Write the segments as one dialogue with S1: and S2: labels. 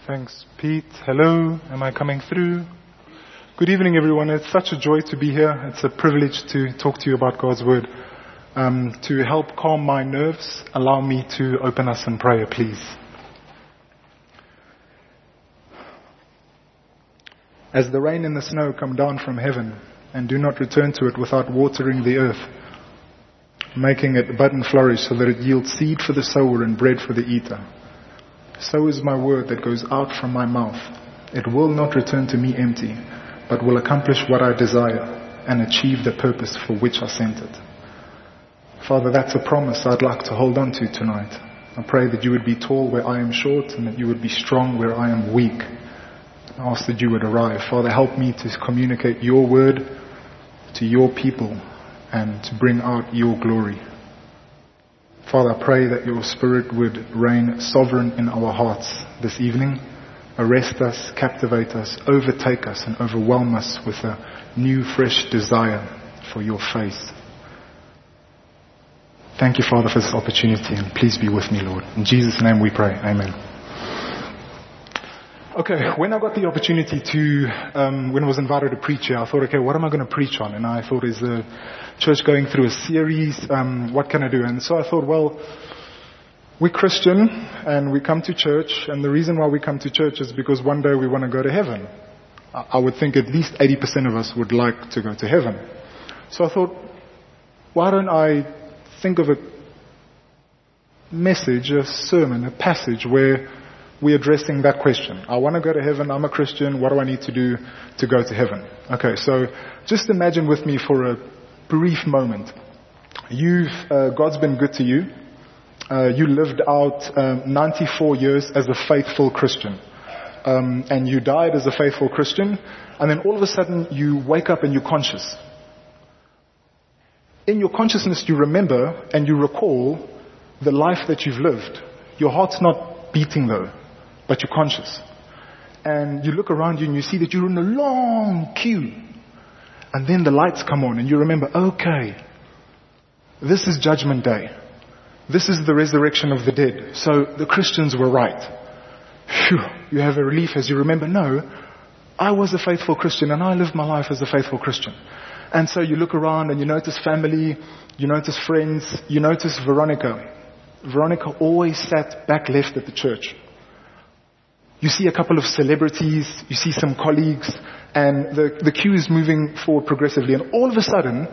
S1: Thanks, Pete. Hello, am I coming through? Good evening, everyone. It's such a joy to be here. It's a privilege to talk to you about God's Word. To help calm my nerves, allow me to open us in prayer, please. As the rain and the snow come down from heaven and do not return to it without watering the earth, making it bud and flourish so that it yields seed for the sower and bread for the eater, so is my word that goes out from my mouth. It will not return to me empty, but will accomplish what I desire and achieve the purpose for which I sent it. Father, that's a promise I'd like to hold on to tonight. I pray that you would be tall where I am short and that you would be strong where I am weak. I ask that you would arrive. Father, help me to communicate your word to your people and to bring out your glory. Father, I pray that your Spirit would reign sovereign in our hearts this evening. Arrest us, captivate us, overtake us, and overwhelm us with a new, fresh desire for your face. Thank you, Father, for this opportunity, and please be with me, Lord. In Jesus' name we pray. Amen. Okay, when I got the opportunity when I was invited to preach here, I thought, okay, what am I going to preach on? And I thought, is the church going through a series? What can I do? And so I thought, well, we're Christian and we come to church, and the reason why we come to church is because one day we want to go to heaven. I would think at least 80% of us would like to go to heaven. So I thought, why don't I think of a message, a sermon, a passage where we're addressing that question. I want to go to heaven. I'm a Christian. What do I need to do to go to heaven? Okay, so just imagine with me for a brief moment. God's been good to you. You lived out 94 years as a faithful Christian. And you died as a faithful Christian. And then all of a sudden you wake up and you're conscious. In your consciousness you remember and you recall the life that you've lived. Your heart's not beating though, but you're conscious. And you look around you and you see that you're in a long queue. And then the lights come on and you remember, okay, this is Judgment Day. This is the resurrection of the dead. So the Christians were right. Phew, you have a relief as you remember, no, I was a faithful Christian and I lived my life as a faithful Christian. And so you look around and you notice family, you notice friends, you notice Veronica. Veronica always sat back left at the church. You see a couple of celebrities, you see some colleagues, and the queue is moving forward progressively. And all of a sudden,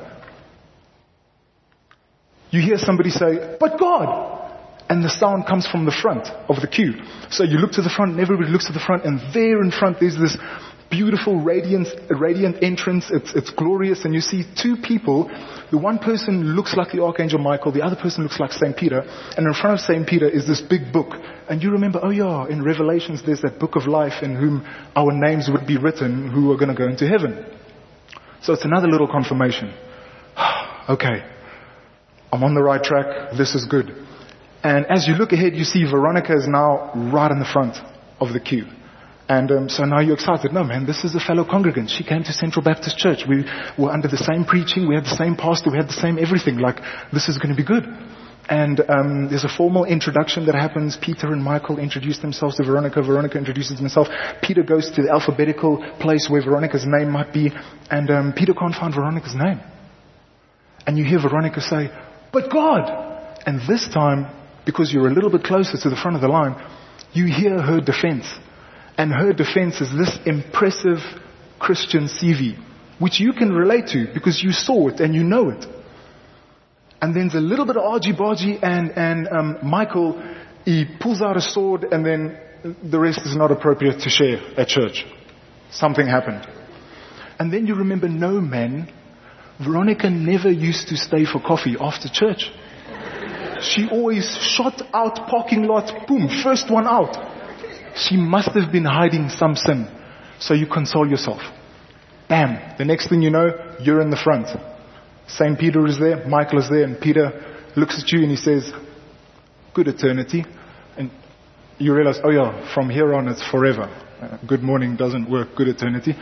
S1: you hear somebody say, "But God!" And the sound comes from the front of the queue. So you look to the front and everybody looks to the front, and there in front there's this beautiful radiant entrance. It's glorious, and you see two people. The one person looks like the Archangel Michael, the other person looks like St. Peter, and in front of St. Peter is this big book. And you remember, oh yeah, in Revelations there's that book of life in whom our names would be written who are going to go into heaven. So it's another little confirmation. Okay, I'm on the right track, this is good. And as you look ahead, you see Veronica is now right in the front of the queue. And so now you're excited. No, man, this is a fellow congregant. She came to Central Baptist Church. We were under the same preaching. We had the same pastor. We had the same everything. Like, this is going to be good. And there's a formal introduction that happens. Peter and Michael introduce themselves to Veronica. Veronica introduces himself. Peter goes to the alphabetical place where Veronica's name might be. And Peter can't find Veronica's name. And you hear Veronica say, "But God!" And this time, because you're a little bit closer to the front of the line, you hear her defense. And her defense is this impressive Christian CV, which you can relate to because you saw it and you know it. And then there's a little bit of argy-bargy, and Michael, he pulls out a sword, and then the rest is not appropriate to share at church. Something happened. And then you remember, no man, Veronica never used to stay for coffee after church. She always shot out parking lot, boom, first one out. She must have been hiding some sin. So you console yourself. Bam. The next thing you know, you're in the front. St. Peter is there, Michael is there, and Peter looks at you and he says, "Good eternity." And you realize, oh yeah, from here on it's forever. Good morning doesn't work, good eternity.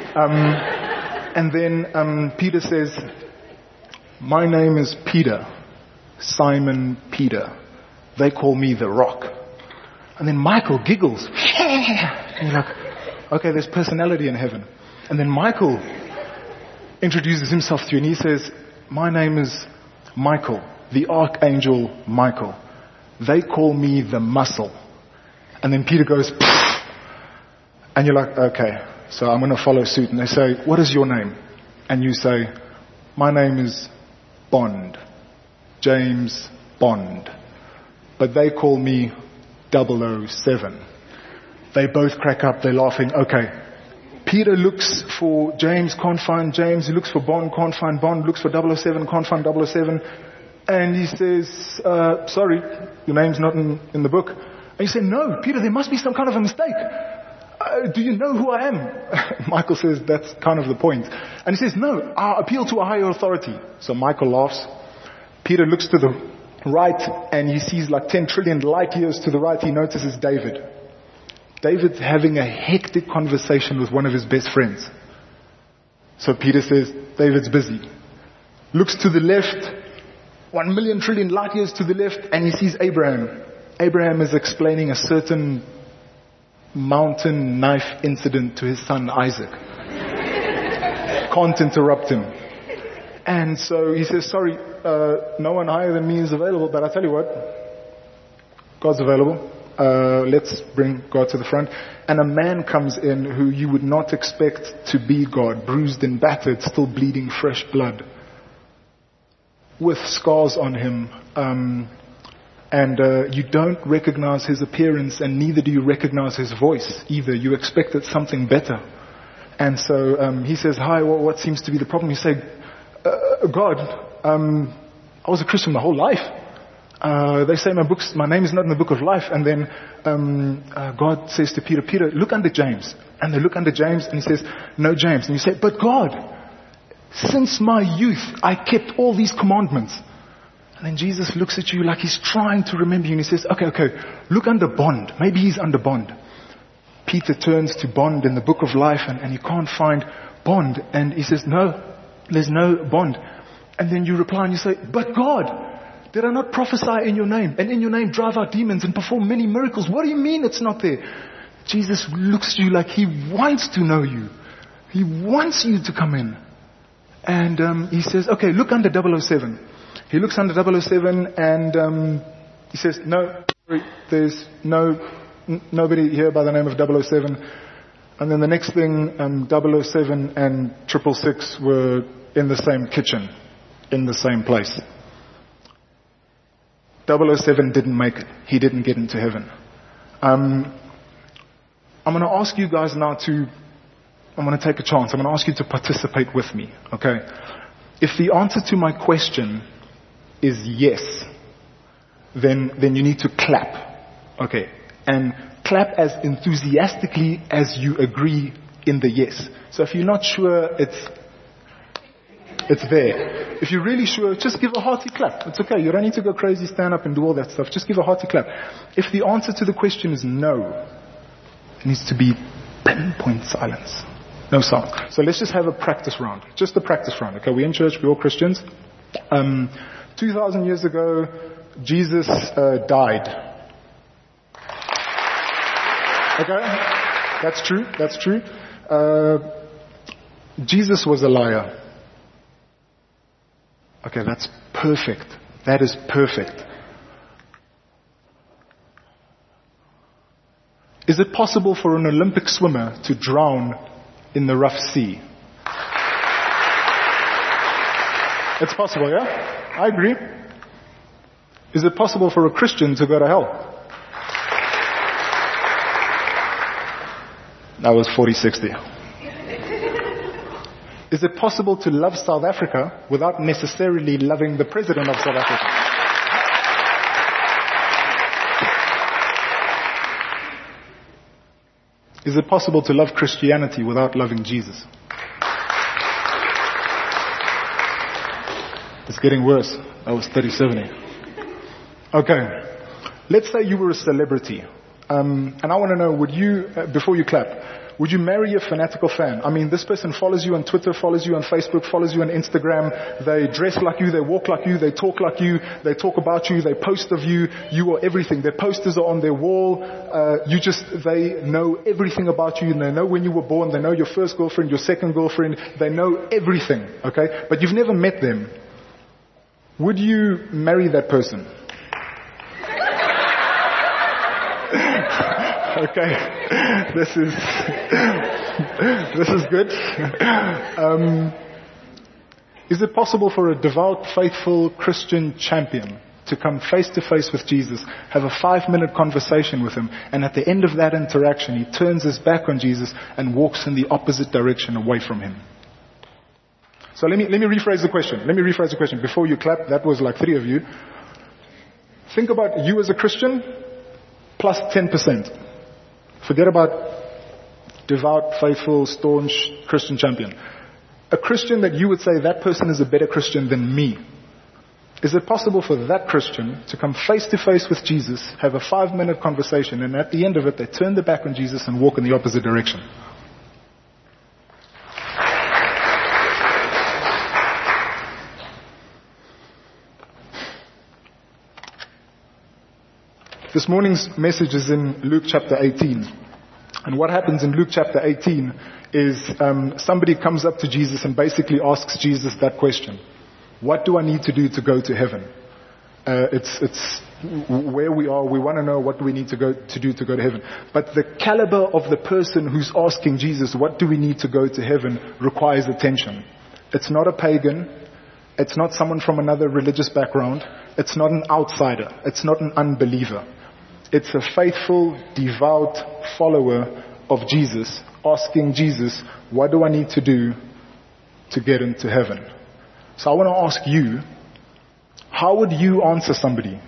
S1: And then Peter says, "My name is Peter, Simon Peter. They call me the Rock." And then Michael giggles. And you're like, okay, there's personality in heaven. And then Michael introduces himself to you and he says, my name is Michael, the Archangel Michael. They call me the muscle. And then Peter goes, pfft. And you're like, okay, so I'm going to follow suit. And they say, what is your name? And you say, my name is Bond, James Bond. But they call me 007. They both crack up, they're laughing. Okay, Peter looks for James, can't find James. He looks for Bond, can't find Bond. Looks for 007, can't find 007. And he says, sorry, your name's not in the book. And you say, no, Peter, there must be some kind of a mistake. Do you know who I am? Michael says, that's kind of the point. And he says, no, I appeal to a higher authority. So Michael laughs. Peter looks to the right and he sees like 10 trillion light years to the right. He notices David. David's having a hectic conversation with one of his best friends. So Peter says, David's busy. Looks to the left, 1 million trillion light years to the left, and he sees Abraham. Abraham is explaining a certain mountain knife incident to his son Isaac. Can't interrupt him. And so he says, sorry, no one higher than me is available, but I tell you what, God's available. Let's bring God to the front. And a man comes in who you would not expect to be God, bruised and battered, still bleeding fresh blood, with scars on him. And you don't recognize his appearance, and neither do you recognize his voice either. You expected something better. And so he says, hi, what seems to be the problem? You say, God, I was a Christian my whole life. They say my name is not in the book of life. And then God says to Peter, Peter, look under James. And they look under James and he says, no, James. And you say, but God, since my youth, I kept all these commandments. And then Jesus looks at you like he's trying to remember you. And he says, okay, look under Bond. Maybe he's under Bond. Peter turns to Bond in the book of life and he can't find Bond. And he says, no, there's no Bond. And then you reply and you say, but God, did I not prophesy in your name? And in your name drive out demons and perform many miracles? What do you mean it's not there? Jesus looks at you like he wants to know you. He wants you to come in. And he says, okay, look under 007. He looks under 007 and he says, no, there's nobody here by the name of 007. And then the next thing, 007 and 666 were in the same kitchen, in the same place. 007 didn't make it. He didn't get into heaven. I'm going to ask you guys now I'm going to take a chance. I'm going to ask you to participate with me, okay? If the answer to my question is yes, then you need to clap, okay? And clap as enthusiastically as you agree in the yes. So if you're not sure, it's there. If you're really sure, just give a hearty clap. It's okay. You don't need to go crazy, stand up and do all that stuff. Just give a hearty clap. If the answer to the question is no, it needs to be pinpoint silence. No sound. So let's just have a practice round. Just a practice round. Okay, we're in church. We're all Christians. 2,000 years ago, Jesus died. Okay? That's true. Jesus was a liar. Okay, that's perfect. That is perfect. Is it possible for an Olympic swimmer to drown in the rough sea? It's possible, yeah? I agree. Is it possible for a Christian to go to hell? That was 40-60. Is it possible to love South Africa without necessarily loving the president of South Africa? Is it possible to love Christianity without loving Jesus? It's getting worse. That was 30-70. Okay. Let's say you were a celebrity. And I want to know, would you, before you clap, would you marry a fanatical fan? I mean, this person follows you on Twitter, follows you on Facebook, follows you on Instagram. They dress like you, they walk like you, they talk like you, they talk about you, they post of you. You are everything. Their posters are on their wall. They know everything about you. And they know when you were born. They know your first girlfriend, your second girlfriend. They know everything. Okay? But you've never met them. Would you marry that person? Okay, this is good. Is it possible for a devout, faithful Christian champion to come face to face with Jesus, have a 5-minute conversation with him, and at the end of that interaction, he turns his back on Jesus and walks in the opposite direction away from him? So let me rephrase the question. Before you clap, that was like 3 of you. Think about you as a Christian plus 10%. Forget about devout, faithful, staunch Christian champion. A Christian that you would say that person is a better Christian than me. Is it possible for that Christian to come face to face with Jesus, have a 5-minute conversation, and at the end of it, they turn their back on Jesus and walk in the opposite direction? This morning's message is in Luke chapter 18. And what happens in Luke chapter 18 is somebody comes up to Jesus and basically asks Jesus that question. What do I need to do to go to heaven? It's where we are. We want to know what do we need to do to go to heaven. But the caliber of the person who's asking Jesus, what do we need to go to heaven, requires attention. It's not a pagan. It's not someone from another religious background. It's not an outsider. It's not an unbeliever. It's a faithful, devout follower of Jesus asking Jesus, what do I need to do to get into heaven? So I want to ask you, how would you answer somebody,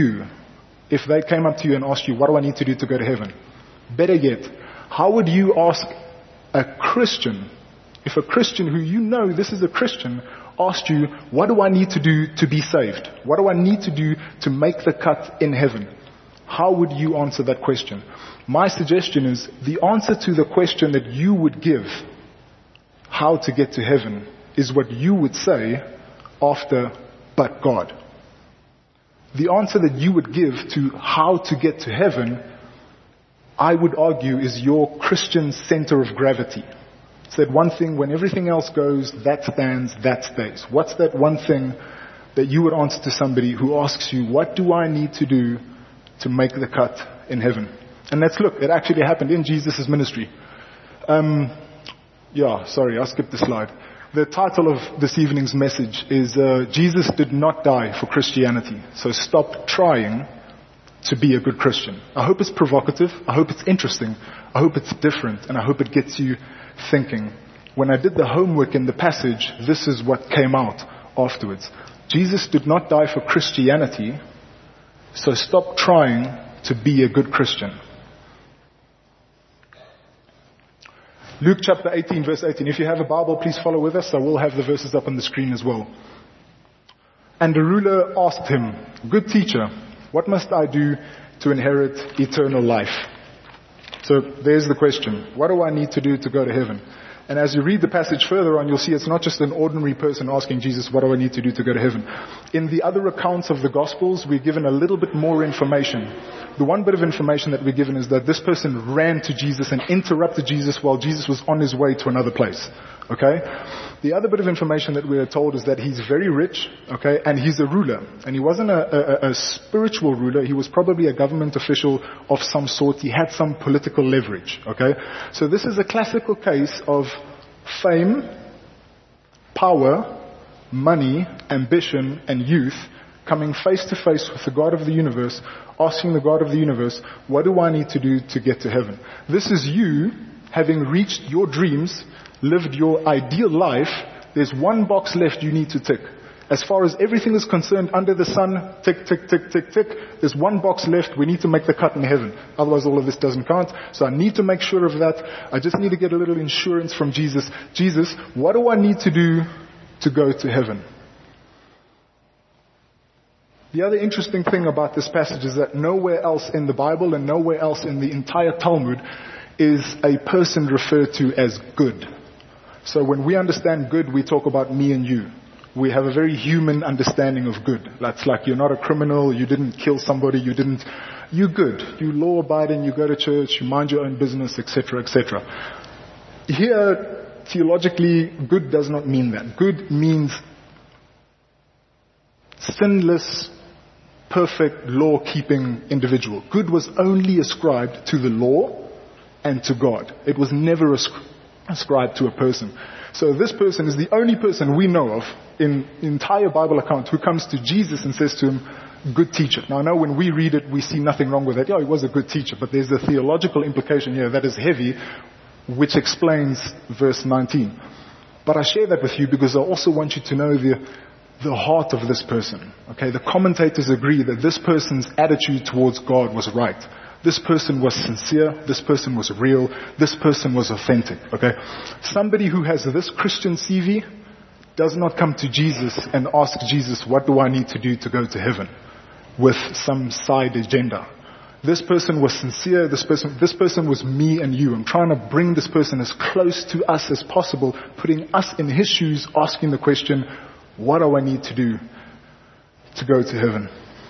S1: if they came up to you and asked you, what do I need to do to go to heaven? Better yet, how would you ask a Christian, if a Christian who you know this is a Christian, asked you, what do I need to do to be saved? What do I need to do to make the cut in heaven? How would you answer that question? My suggestion is the answer to the question that you would give, how to get to heaven, is what you would say after, but God. The answer that you would give to how to get to heaven, I would argue, is your Christian center of gravity. It's that one thing, when everything else goes, that stands, that stays. What's that one thing that you would answer to somebody who asks you, what do I need to do to make the cut in heaven? And let's look, it actually happened in Jesus' ministry. I skipped the slide. The title of this evening's message is Jesus did not die for Christianity, so stop trying to be a good Christian. I hope it's provocative, I hope it's interesting, I hope it's different, and I hope it gets you thinking. When I did the homework in the passage, this is what came out afterwards. Jesus did not die for Christianity, so stop trying to be a good Christian. Luke chapter 18, verse 18. If you have a Bible, please follow with us. I will have the verses up on the screen as well. And the ruler asked him, "Good teacher, what must I do to inherit eternal life?" So there's the question. What do I need to do to go to heaven? And as you read the passage further on, you'll see it's not just an ordinary person asking Jesus, what do I need to do to go to heaven? In the other accounts of the Gospels, we're given a little bit more information. The one bit of information that we're given is that this person ran to Jesus and interrupted Jesus while Jesus was on his way to another place. Okay? The other bit of information that we are told is that he's very rich, okay, and he's a ruler. And he wasn't a spiritual ruler, he was probably a government official of some sort. He had some political leverage, okay? So this is a classical case of fame, power, money, ambition, and youth coming face to face with the God of the universe, asking the God of the universe, what do I need to do to get to heaven? This is you having reached your dreams, lived your ideal life. There's one box left you need to tick. As far as everything is concerned under the sun, tick, tick, tick, tick, tick. There's one box left. We need to make the cut in heaven. Otherwise all of this doesn't count. So I need to make sure of that. I just need to get a little insurance from Jesus. Jesus, what do I need to do to go to heaven? The other interesting thing about this passage is that nowhere else in the Bible and nowhere else in the entire Talmud is a person referred to as good. So when we understand good, we talk about me and you. We have a very human understanding of good. That's like you're not a criminal, you didn't kill somebody, you're good. You law-abiding, you go to church, you mind your own business, etc., etc. Here, theologically, good does not mean that. Good means sinless, perfect, law-keeping individual. Good was only ascribed to the law and to God. It was never ascribed to a person. So this person is the only person we know of in the entire Bible account who comes to Jesus and says to him, good teacher. Now I know when we read it, we see nothing wrong with it. Yeah, he was a good teacher, but there's a theological implication here that is heavy, which explains verse 19. But I share that with you because I also want you to know the heart of this person. Okay, the commentators agree that this person's attitude towards God was right. This person was sincere. This person was real. This person was authentic. Okay, somebody who has this Christian CV does not come to Jesus and ask Jesus, what do I need to do to go to heaven? With some side agenda. This person was sincere. This person was me and you. I'm trying to bring this person as close to us as possible, putting us in his shoes, asking the question, what do I need to do to go to heaven?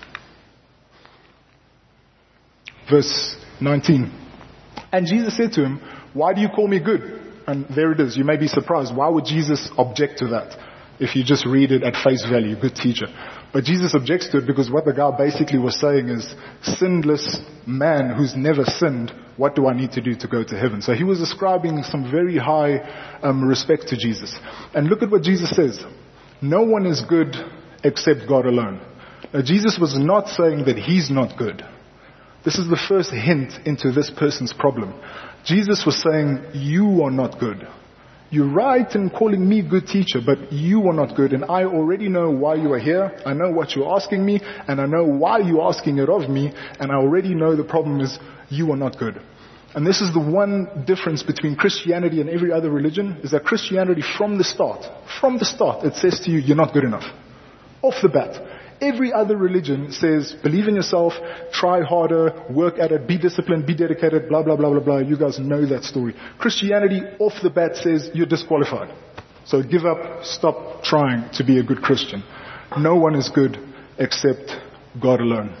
S1: Verse 19. And Jesus said to him, why do you call me good? And there it is. You may be surprised. Why would Jesus object to that? If you just read it at face value, good teacher. But Jesus objects to it because what the guy basically was saying is, sinless man who's never sinned, what do I need to do to go to heaven? So he was ascribing some very high respect to Jesus. And look at what Jesus says. No one is good except God alone. Now Jesus was not saying that he's not good. This is the first hint into this person's problem. Jesus was saying, you are not good. You're right in calling me good teacher, but you are not good, and I already know why you are here. I know what you're asking me, and I know why you're asking it of me, and I already know the problem is you are not good. And this is the one difference between Christianity and every other religion, is that Christianity from the start, it says to you, you're not good enough. Off the bat. Every other religion says, believe in yourself, try harder, work at it, be disciplined, be dedicated, blah, blah, blah, blah, blah. You guys know that story. Christianity, off the bat, says you're disqualified. So give up, stop trying to be a good Christian. No one is good except God alone.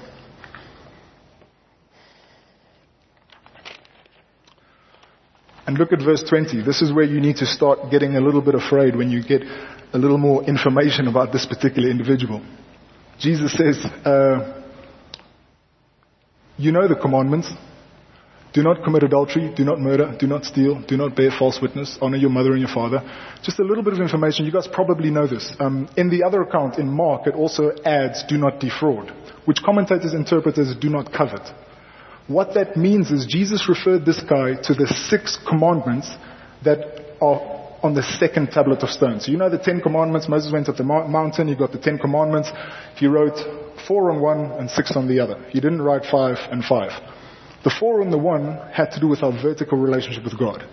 S1: And look at verse 20. This is where you need to start getting a little bit afraid when you get a little more information about this particular individual. Jesus says, you know the commandments. Do not commit adultery, do not murder, do not steal, do not bear false witness, honor your mother and your father. Just a little bit of information. You guys probably know this. In the other account, in Mark, it also adds do not defraud, which commentators interpret as do not covet. What that means is Jesus referred this guy to the 6 commandments that are on the second tablet of stone. So you know the 10 commandments. Moses went up the mountain. He got the 10 commandments. He wrote 4 on one and 6 on the other. He didn't write 5 and 5. The 4 on the one had to do with our vertical relationship with God.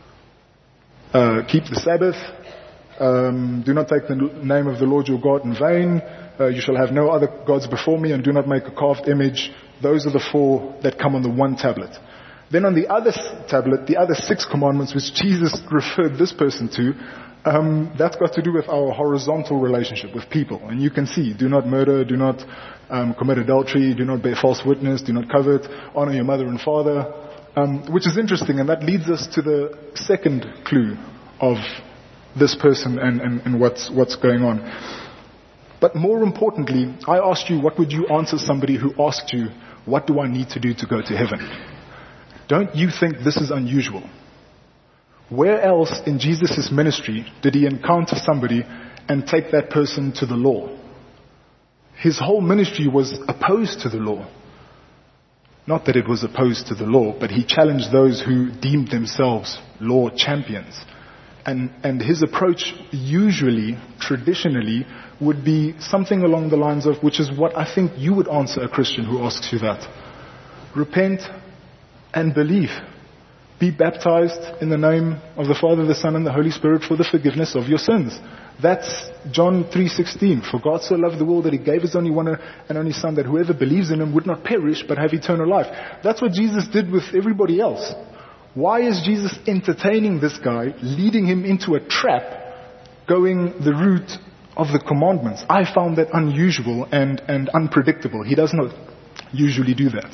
S1: Keep the Sabbath. Do not take the name of the Lord your God in vain. You shall have no other gods before me, and do not make a carved image. Those are the 4 that come on the one tablet. Then on the other tablet, the other 6 commandments which Jesus referred this person to, that's got to do with our horizontal relationship with people. And you can see, do not murder, do not commit adultery, do not bear false witness, do not covet, honor your mother and father, which is interesting, and that leads us to the second clue of this person and what's going on. But more importantly, I asked you, what would you answer somebody who asked you, what do I need to do to go to heaven? Don't you think this is unusual? Where else in Jesus' ministry did he encounter somebody and take that person to the law? His whole ministry was opposed to the law. Not that it was opposed to the law, but he challenged those who deemed themselves law champions. And his approach usually, traditionally, would be something along the lines of, which is what I think you would answer a Christian who asks you that. Repent and believe. be baptized in the name of the Father, the Son, and the Holy Spirit for the forgiveness of your sins. That's John 3:16. For God so loved the world that he gave his only one and only Son, that whoever believes in him would not perish but have eternal life. That's what Jesus did with everybody else. Why is Jesus entertaining this guy, leading him into a trap, going the route of the commandments? I found that unusual and unpredictable. He does not usually do that.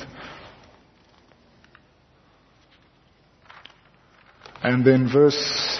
S1: And then verse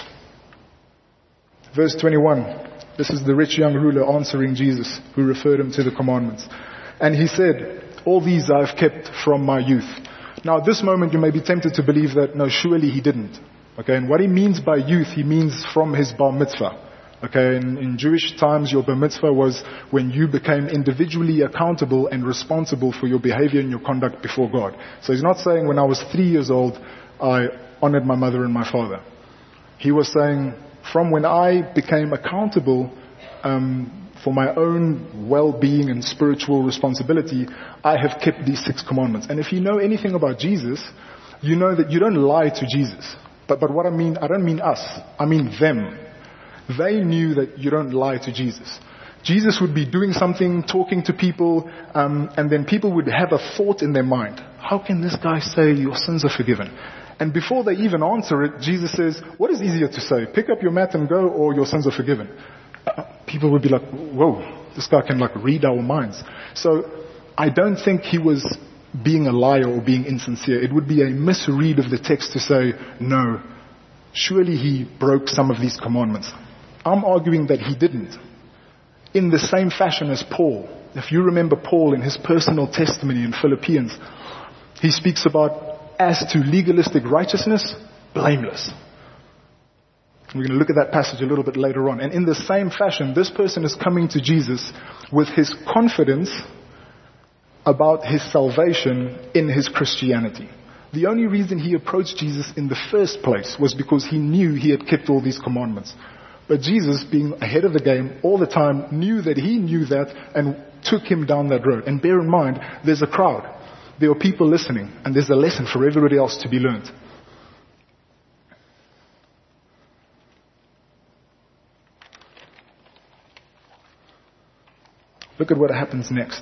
S1: 21. This is the rich young ruler answering Jesus, who referred him to the commandments. And he said, all these I have kept from my youth. Now at this moment you may be tempted to believe that, no, surely he didn't. Okay, and what he means by youth, he means from his bar mitzvah. Okay, in Jewish times, your bar mitzvah was when you became individually accountable and responsible for your behavior and your conduct before God. So he's not saying when I was 3 years old, I honored my mother and my father. He was saying from when I became accountable for my own well-being and spiritual responsibility, I have kept these 6 commandments. And if you know anything about Jesus, you know that you don't lie to Jesus. But what I mean, I don't mean us. I mean them. They knew that you don't lie to Jesus. Jesus would be doing something, talking to people, and then people would have a thought in their mind. How can this guy say your sins are forgiven? And before they even answer it, Jesus says, what is easier to say? Pick up your mat and go, or your sins are forgiven? People would be like, whoa, this guy can read our minds. So I don't think he was being a liar or being insincere. It would be a misread of the text to say, no, surely he broke some of these commandments. I'm arguing that he didn't. In the same fashion as Paul. If you remember Paul in his personal testimony in Philippians, he speaks about, as to legalistic righteousness, blameless. We're going to look at that passage a little bit later on. And in the same fashion, this person is coming to Jesus with his confidence about his salvation in his Christianity. The only reason he approached Jesus in the first place was because he knew he had kept all these commandments. But Jesus, being ahead of the game all the time, knew that he knew that and took him down that road. And bear in mind, there's a crowd. There are people listening, and there's a lesson for everybody else to be learned. Look at what happens next.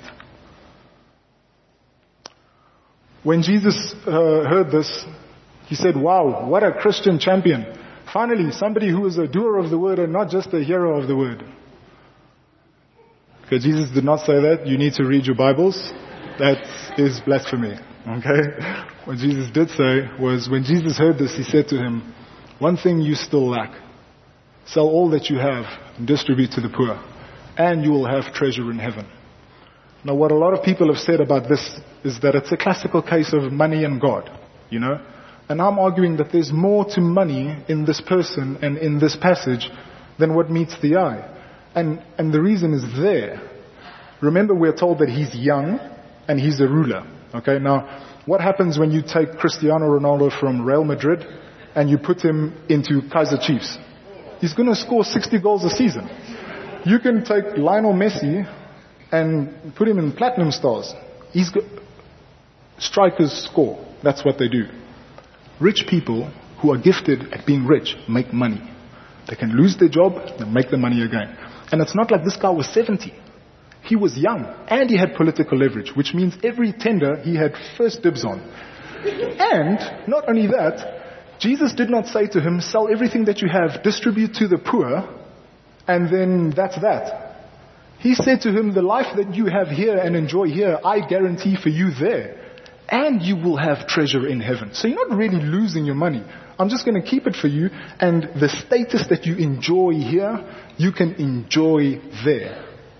S1: When Jesus heard this, he said, wow, what a Christian champion. Finally, somebody who is a doer of the word and not just a hearer of the word. Okay, Jesus did not say that. You need to read your Bibles. That is blasphemy. Okay? What Jesus did say was, when Jesus heard this, he said to him, one thing you still lack. Sell all that you have and distribute to the poor, and you will have treasure in heaven. Now, what a lot of people have said about this is that it's a classical case of money and God, you know? And I'm arguing that there's more to money in this person and in this passage than what meets the eye. And the reason is there. Remember, we're told that he's young and he's a ruler. Okay, now, what happens when you take Cristiano Ronaldo from Real Madrid and you put him into Kaizer Chiefs? He's going to score 60 goals a season. You can take Lionel Messi and put him in Platinum Stars. Strikers score. That's what they do. Rich people who are gifted at being rich make money. They can lose their job and make the money again. And it's not like this guy was 70. He was young and he had political leverage, which means every tender he had first dibs on. And not only that, Jesus did not say to him, sell everything that you have, distribute to the poor, and then that's that. He said to him, the life that you have here and enjoy here, I guarantee for you there. And you will have treasure in heaven. So you're not really losing your money. I'm just going to keep it for you. And the status that you enjoy here, you can enjoy there.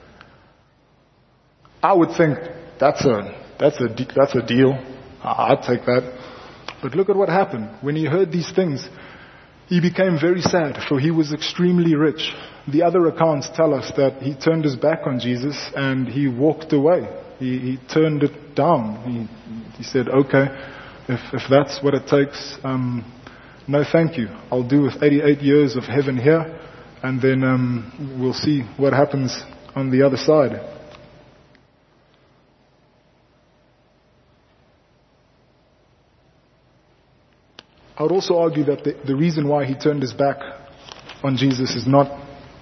S1: I would think that's a deal. I'd take that. But look at what happened. When he heard these things, he became very sad, for he was extremely rich. The other accounts tell us that he turned his back on Jesus and he walked away. He turned it down. He said, okay, if that's what it takes, no thank you. I'll do with 88 years of heaven here, and then we'll see what happens on the other side. I would also argue that the reason why he turned his back on Jesus is not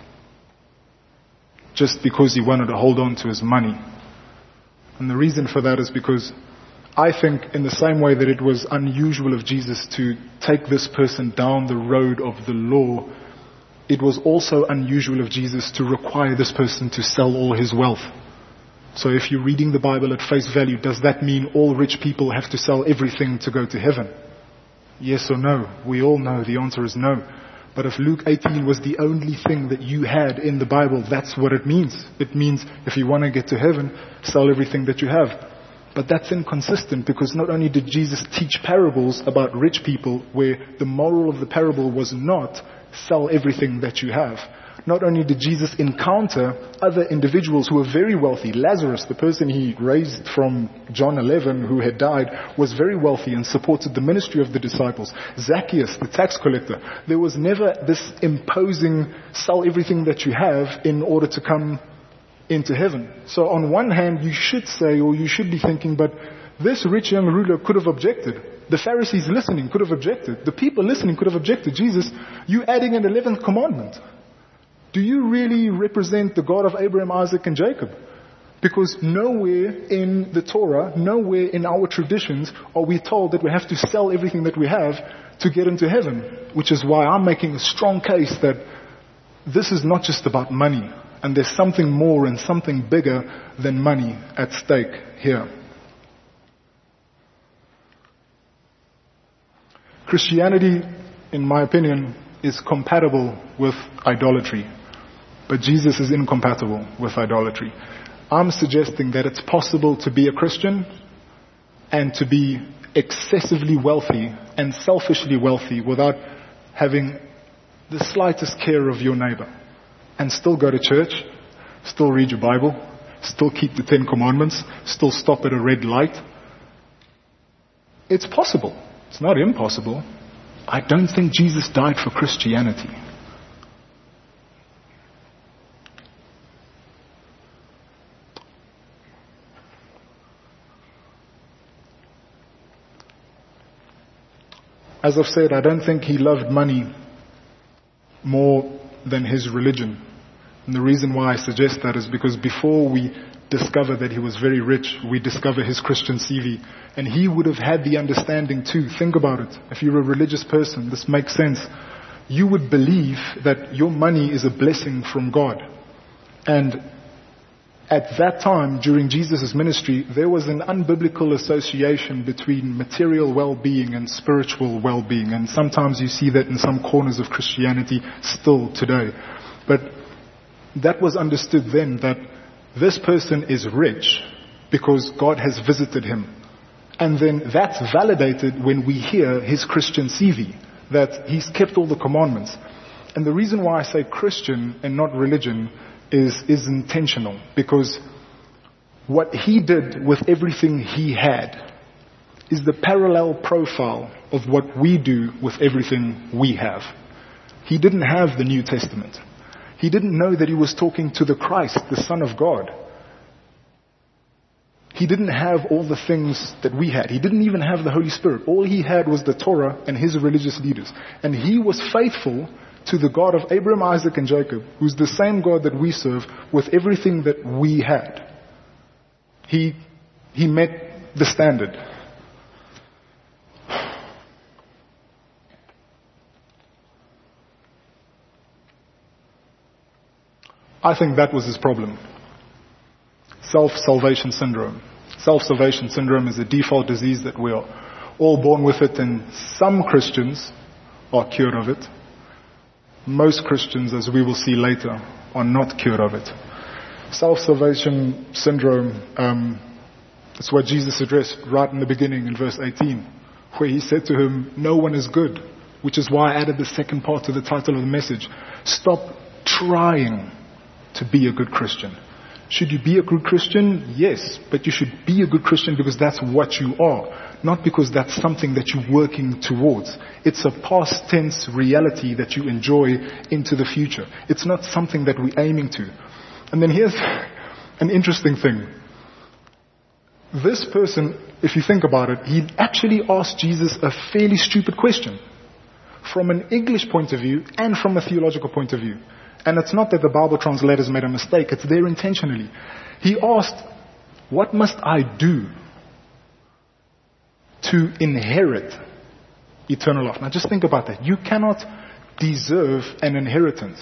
S1: just because he wanted to hold on to his money. And the reason for that is because I think in the same way that it was unusual of Jesus to take this person down the road of the law, it was also unusual of Jesus to require this person to sell all his wealth. So if you're reading the Bible at face value, does that mean all rich people have to sell everything to go to heaven? Yes or no? We all know the answer is no. But if Luke 18 was the only thing that you had in the Bible, that's what it means. It means if you want to get to heaven, sell everything that you have. But that's inconsistent, because not only did Jesus teach parables about rich people where the moral of the parable was not sell everything that you have. Not only did Jesus encounter other individuals who were very wealthy. Lazarus, the person he raised from John 11 who had died, was very wealthy and supported the ministry of the disciples. Zacchaeus, the tax collector. There was never this imposing sell everything that you have in order to come into heaven. So on one hand, you should say, or you should be thinking, but this rich young ruler could have objected. The Pharisees listening could have objected. The people listening could have objected. Jesus, you adding an 11th commandment. Do you really represent the God of Abraham, Isaac, and Jacob? Because nowhere in the Torah, nowhere in our traditions are we told that we have to sell everything that we have to get into heaven. Which is why I'm making a strong case that this is not just about money. And there's something more and something bigger than money at stake here. Christianity, in my opinion, is compatible with idolatry. But Jesus is incompatible with idolatry. I'm suggesting that it's possible to be a Christian and to be excessively wealthy and selfishly wealthy without having the slightest care of your neighbor. And still go to church, still read your Bible, still keep the 10 commandments, still stop at a red light. It's possible. It's not impossible. I don't think Jesus died for Christianity. As I've said, I don't think he loved money more than his religion. And the reason why I suggest that is because before we discover that he was very rich, we discover his Christian CV. And he would have had the understanding too. Think about it. If you're a religious person, this makes sense. You would believe that your money is a blessing from God. And at that time, during Jesus' ministry, there was an unbiblical association between material well-being and spiritual well-being. And sometimes you see that in some corners of Christianity still today. But that was understood then, that this person is rich because God has visited him. And then that's validated when we hear his Christian CV, that he's kept all the commandments. And the reason why I say Christian and not religion is intentional, because what he did with everything he had is the parallel profile of what we do with everything we have. He didn't have the New Testament. He didn't know that he was talking to the Christ, the Son of God. He didn't have all the things that we had. He didn't even have the Holy Spirit. All he had was the Torah and his religious leaders. And he was faithful to the God of Abraham, Isaac, and Jacob, who's the same God that we serve, with everything that we had. He met the standard. I think that was his problem. Self-salvation syndrome. Self-salvation syndrome is a default disease that we are all born with it, and some Christians are cured of it. Most Christians, as we will see later, are not cured of it. Self-salvation syndrome, it's what Jesus addressed right in the beginning in verse 18, where he said to him, no one is good, which is why I added the second part to the title of the message. Stop trying to be a good Christian. Should you be a good Christian? Yes, but you should be a good Christian because that's what you are, not because that's something that you're working towards. It's a past tense reality that you enjoy into the future. It's not something that we're aiming to. And then here's an interesting thing. this person, if you think about it, he actually asked Jesus a fairly stupid question from an English point of view and from a theological point of view. And it's not that the Bible translators made a mistake, it's there intentionally. He asked, what must I do to inherit eternal life? Now just think about that. You cannot deserve an inheritance.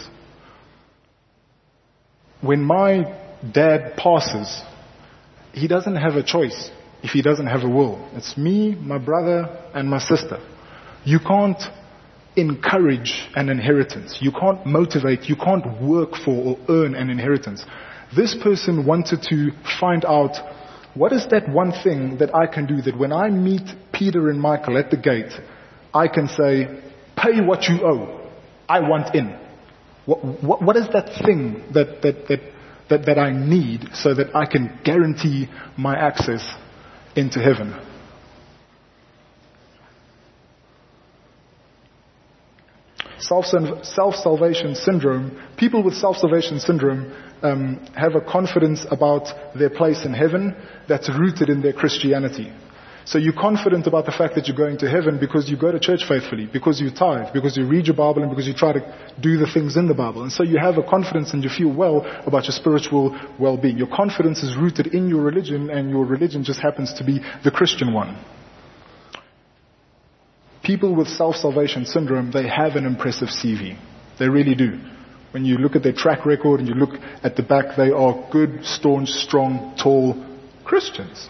S1: When my dad passes, he doesn't have a choice if he doesn't have a will. It's me, my brother, and my sister. You can't encourage an inheritance. You can't motivate, you can't work for or earn an inheritance. This person wanted to find out, what is that one thing that I can do that when I meet Peter and Michael at the gate, I can say, pay what you owe. I want in. What is that thing that I need so that I can guarantee my access into heaven? Self-salvation syndrome. People with self-salvation syndrome have a confidence about their place in heaven that's rooted in their Christianity. So you're confident about the fact that you're going to heaven because you go to church faithfully, because you tithe, because you read your Bible, and because you try to do the things in the Bible. And so you have a confidence and you feel well about your spiritual well-being. Your confidence is rooted in your religion, and your religion just happens to be the Christian one. People with self-salvation syndrome, they have an impressive CV. They really do. When you look at their track record and you look at the back, they are good, staunch, strong, tall Christians.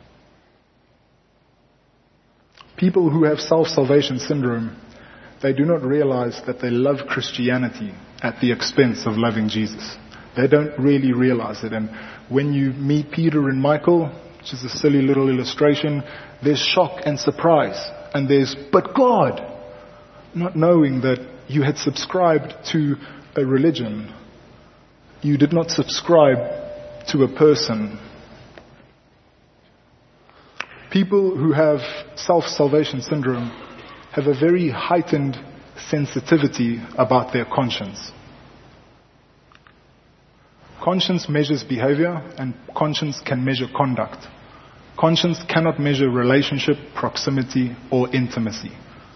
S1: People who have self-salvation syndrome, they do not realize that they love Christianity at the expense of loving Jesus. They don't really realize it. And when you meet Peter and Michael, which is a silly little illustration, there's shock and surprise. And there's, but God, not knowing that you had subscribed to a religion. You did not subscribe to a person. People who have self-salvation syndrome have a very heightened sensitivity about their conscience. Conscience measures behavior, and conscience can measure conduct. Conscience cannot measure relationship, proximity, or intimacy.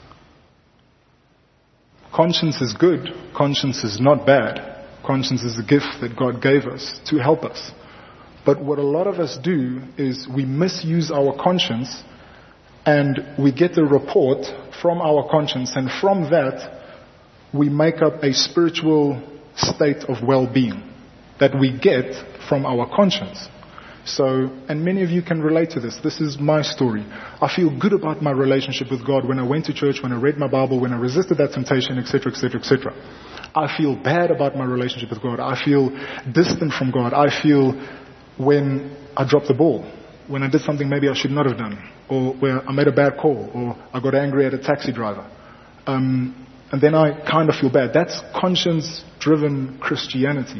S1: Conscience is good. Conscience is not bad. Conscience is a gift that God gave us to help us. But what a lot of us do is we misuse our conscience, and we get a report from our conscience, and from that we make up a spiritual state of well-being that we get from our conscience. So, and many of you can relate to this. This is my story. I feel good about my relationship with God when I went to church, when I read my Bible, when I resisted that temptation, etc., etc., etc. I feel bad about my relationship with God. I feel distant from God. I feel when I dropped the ball, when I did something maybe I should not have done, or where I made a bad call, or I got angry at a taxi driver. And then I kind of feel bad. That's conscience-driven Christianity.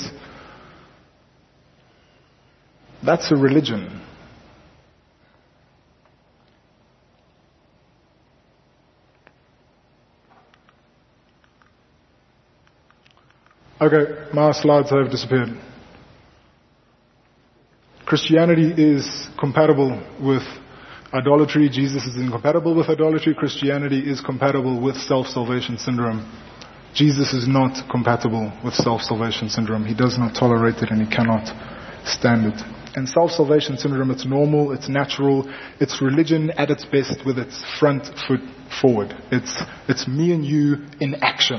S1: That's a religion. Okay, my slides have disappeared. Christianity is compatible with idolatry. Jesus is incompatible with idolatry. Christianity is compatible with self-salvation syndrome. Jesus is not compatible with self-salvation syndrome. He does not tolerate it, and he cannot stand it. And self-salvation syndrome, it's normal, it's natural, it's religion at its best with its front foot forward. It's me and you in action.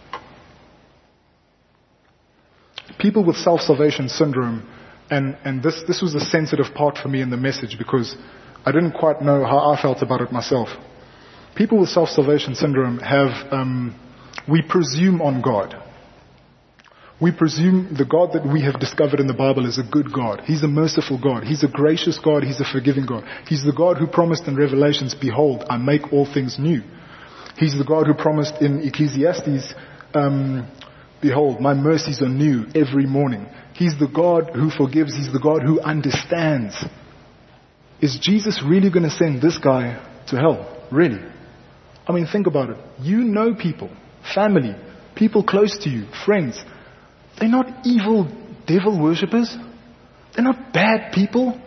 S1: People with self-salvation syndrome, and this was a sensitive part for me in the message because I didn't quite know how I felt about it myself. People with self-salvation syndrome we presume on God. We presume the God that we have discovered in the Bible is a good God. He's a merciful God. He's a gracious God. He's a forgiving God. He's the God who promised in Revelations, behold, I make all things new. He's the God who promised in Ecclesiastes, behold, my mercies are new every morning. He's the God who forgives. He's the God who understands. Is Jesus really going to send this guy to hell? Really? I mean, think about it. You know people, family, people close to you, friends. They're not evil devil worshippers. They're not bad people.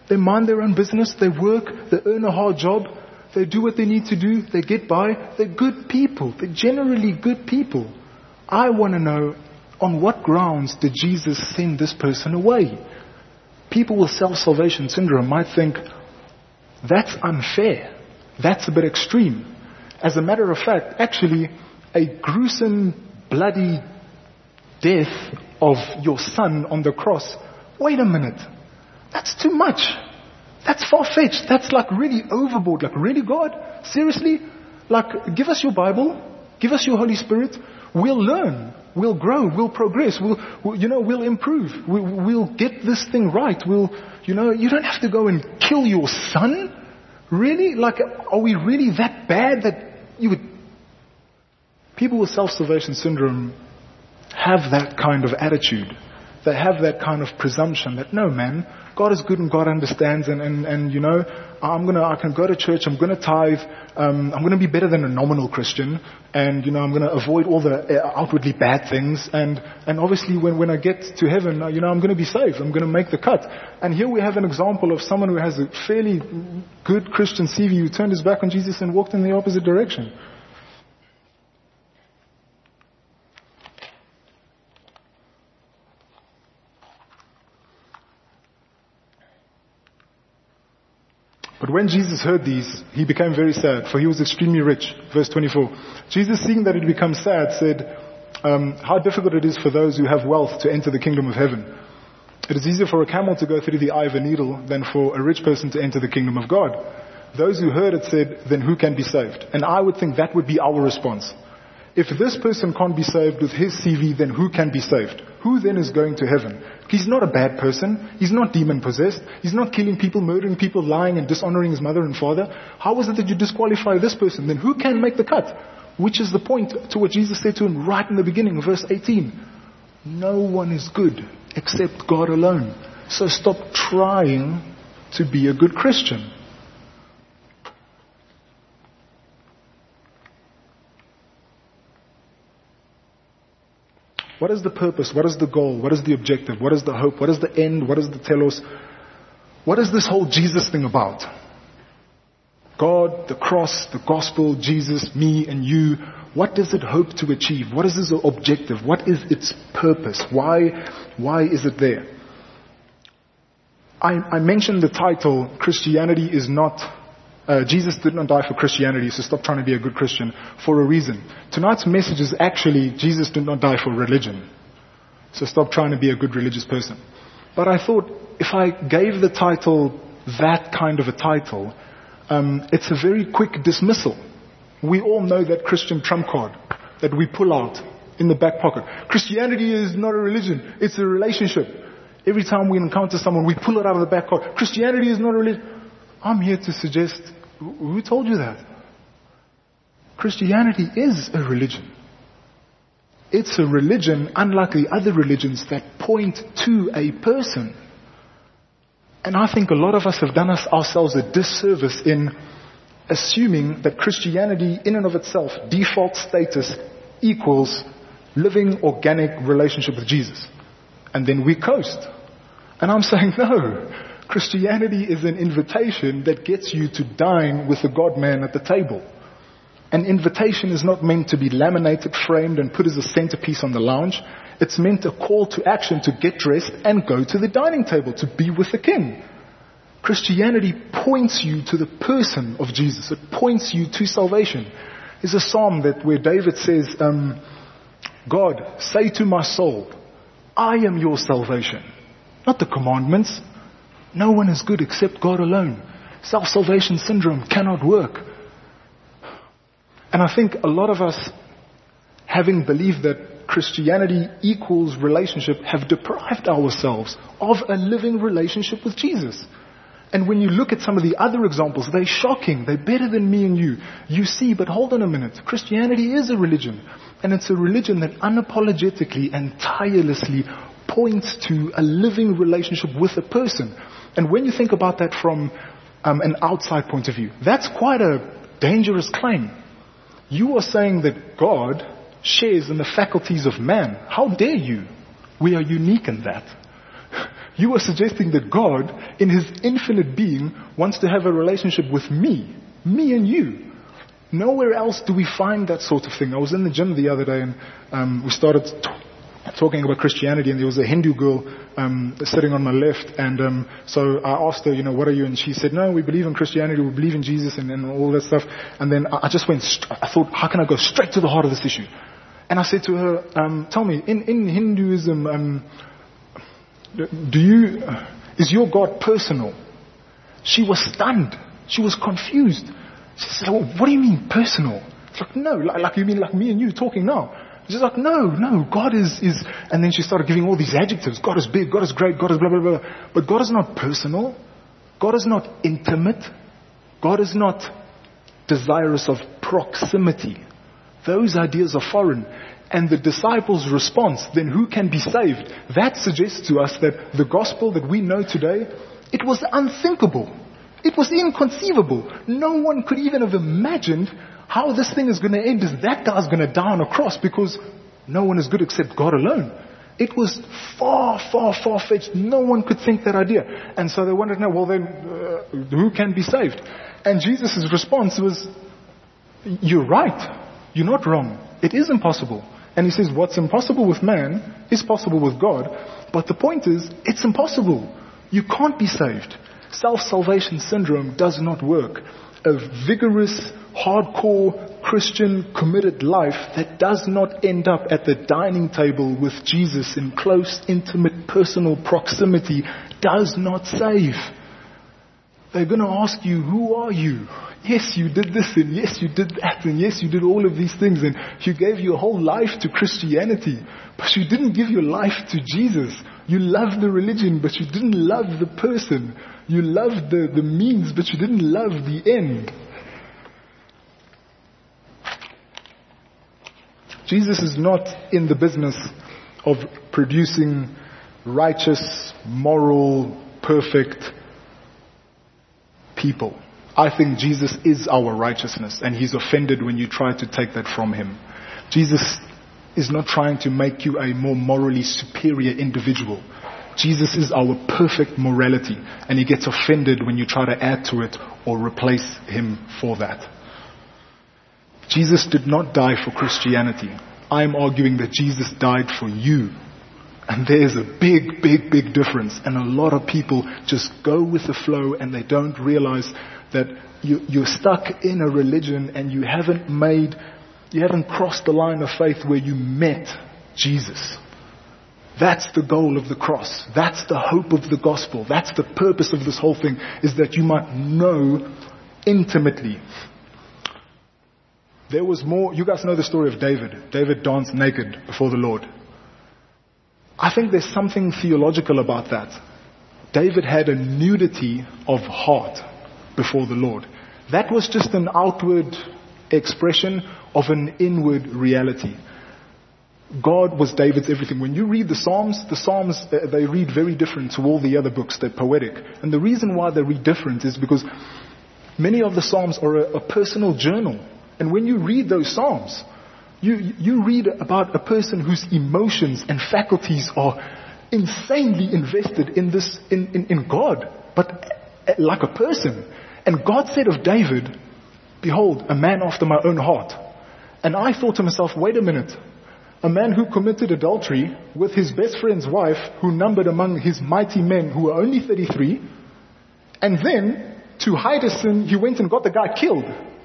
S1: They mind their own business. They work. They earn a hard job. They do what they need to do. They get by. They're good people. They're generally good people. I want to know, on what grounds did Jesus send this person away? People with self-salvation syndrome might think, that's unfair. That's a bit extreme. As a matter of fact, actually, a gruesome, bloody death of your son on the cross, wait a minute. That's too much. That's far-fetched. That's like really overboard. Like, really, God? Seriously? Like, give us your Bible. Give us your Holy Spirit. We'll learn. We'll grow. We'll progress. We'll improve. We'll get this thing right. You don't have to go and kill your son. Really? Like, are we really that bad that you would... People with self-salvation syndrome have that kind of attitude. They have that kind of presumption that, no, man, God is good and God understands, and I can go to church, I'm going to tithe, I'm going to be better than a nominal Christian, and I'm going to avoid all the outwardly bad things, and obviously when I get to heaven, I'm going to be saved, I'm going to make the cut. And here we have an example of someone who has a fairly good Christian CV who turned his back on Jesus and walked in the opposite direction. But when Jesus heard these, he became very sad, for he was extremely rich. Verse 24. Jesus, seeing that he became sad, said, how difficult it is for those who have wealth to enter the kingdom of heaven. It is easier for a camel to go through the eye of a needle than for a rich person to enter the kingdom of God. Those who heard it said, then who can be saved? And I would think that would be our response. If this person can't be saved with his CV, then who can be saved? Who then is going to heaven? He's not a bad person. He's not demon-possessed. He's not killing people, murdering people, lying and dishonoring his mother and father. How is it that you disqualify this person? Then who can make the cut? Which is the point to what Jesus said to him right in the beginning, verse 18. No one is good except God alone. So stop trying to be a good Christian. What is the purpose? What is the goal? What is the objective? What is the hope? What is the end? What is the telos? What is this whole Jesus thing about? God, the cross, the gospel, Jesus, me and you. What does it hope to achieve? What is its objective? What is its purpose? Why is it there? I mentioned the title, Christianity is not... Jesus did not die for Christianity, so stop trying to be a good Christian, for a reason. Tonight's message is actually, Jesus did not die for religion. So stop trying to be a good religious person. But I thought, if I gave the title that kind of a title, it's a very quick dismissal. We all know that Christian trump card that we pull out in the back pocket. Christianity is not a religion, it's a relationship. Every time we encounter someone, we pull it out of the back pocket. Christianity is not a religion. I'm here to suggest, who told you that? Christianity is a religion. It's a religion unlike the other religions that point to a person. And I think a lot of us have done ourselves a disservice in assuming that Christianity in and of itself, default status, equals living organic relationship with Jesus. And then we coast. And I'm saying no. Christianity is an invitation that gets you to dine with the God-man at the table. An invitation is not meant to be laminated, framed, and put as a centerpiece on the lounge. It's meant a call to action to get dressed and go to the dining table, to be with the King. Christianity points you to the person of Jesus. It points you to salvation. There's a psalm where David says, God, say to my soul, I am your salvation. Not the commandments. No one is good except God alone. Self-salvation syndrome cannot work. And I think a lot of us, having believed that Christianity equals relationship, have deprived ourselves of a living relationship with Jesus. And when you look at some of the other examples, they're shocking. They're better than me and you. You see, but hold on a minute. Christianity is a religion. And it's a religion that unapologetically and tirelessly points to a living relationship with a person. And when you think about that from an outside point of view, that's quite a dangerous claim. You are saying that God shares in the faculties of man. How dare you? We are unique in that. You are suggesting that God, in his infinite being, wants to have a relationship with me and you. Nowhere else do we find that sort of thing. I was in the gym the other day and we started talking about Christianity, and there was a Hindu girl sitting on my left, and so I asked her, what are you? And she said, no, we believe in Christianity, we believe in Jesus and all that stuff. And then I just went, I thought, how can I go straight to the heart of this issue? And I said to her, tell me, in Hinduism, is your God personal? She was stunned. She was confused. She said, well, what do you mean personal? It's like, no, like you mean like me and you talking now? She's like, no, God is, and then she started giving all these adjectives. God is big, God is great, God is blah, blah, blah. But God is not personal. God is not intimate. God is not desirous of proximity. Those ideas are foreign. And the disciples' response, then who can be saved? That suggests to us that the gospel that we know today, it was unthinkable. It was inconceivable. No one could even have imagined how this thing is going to end, is that guy's going to die on a cross, because no one is good except God alone. It was far, far, far-fetched. No one could think that idea. And so they wanted to know, well then, who can be saved? And Jesus' response was, you're right. You're not wrong. It is impossible. And he says, what's impossible with man is possible with God. But the point is, it's impossible. You can't be saved. Self-salvation syndrome does not work. A vigorous, hardcore, Christian, committed life that does not end up at the dining table with Jesus in close, intimate, personal proximity does not save. They're going to ask you, who are you? Yes, you did this, and yes, you did that, and yes, you did all of these things, and you gave your whole life to Christianity, but you didn't give your life to Jesus. You loved the religion, but you didn't love the person. You loved the means, but you didn't love the end. Jesus is not in the business of producing righteous, moral, perfect people. I think Jesus is our righteousness, and he's offended when you try to take that from him. Jesus is not trying to make you a more morally superior individual. Jesus is our perfect morality, and he gets offended when you try to add to it or replace him for that. Jesus did not die for Christianity. I'm arguing that Jesus died for you. And there's a big, big, big difference. And a lot of people just go with the flow, and they don't realize that you're stuck in a religion and you haven't crossed the line of faith where you met Jesus. That's the goal of the cross. That's the hope of the gospel. That's the purpose of this whole thing, is that you might know intimately. There was more. You guys know the story of David. David danced naked before the Lord. I think there's something theological about that. David had a nudity of heart before the Lord. That was just an outward expression of an inward reality. God was David's everything. When you read the Psalms, they read very different to all the other books. They're poetic. And the reason why they read different is because many of the Psalms are a personal journal. And when you read those Psalms, you read about a person whose emotions and faculties are insanely invested in God, but like a person. And God said of David, behold, a man after my own heart. And I thought to myself, wait a minute. A man who committed adultery with his best friend's wife, who numbered among his mighty men who were only 33. And then, to hide his sin, he went and got the guy killed.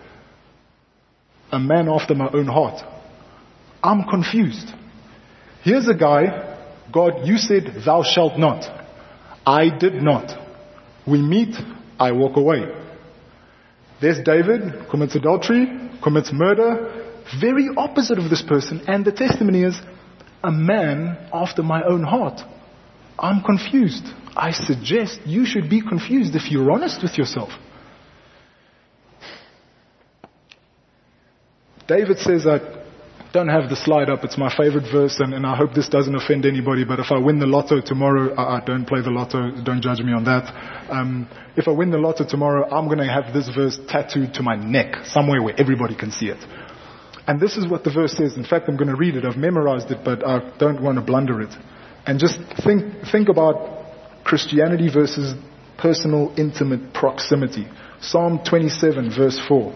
S1: A man after my own heart. I'm confused. Here's a guy, God, you said thou shalt not. I did not. We meet, I walk away. There's David, commits adultery, commits murder, very opposite of this person, and the testimony is, a man after my own heart. I'm confused. I suggest you should be confused if you're honest with yourself. David says, I don't have the slide up, it's my favorite verse, and I hope this doesn't offend anybody, but if I win the lotto tomorrow, I don't play the lotto, don't judge me on that. If I win the lotto tomorrow, I'm going to have this verse tattooed to my neck, somewhere where everybody can see it. And this is what the verse says. In fact, I'm going to read it. I've memorized it, but I don't want to blunder it. And just think about Christianity versus personal, intimate proximity. Psalm 27, verse 4.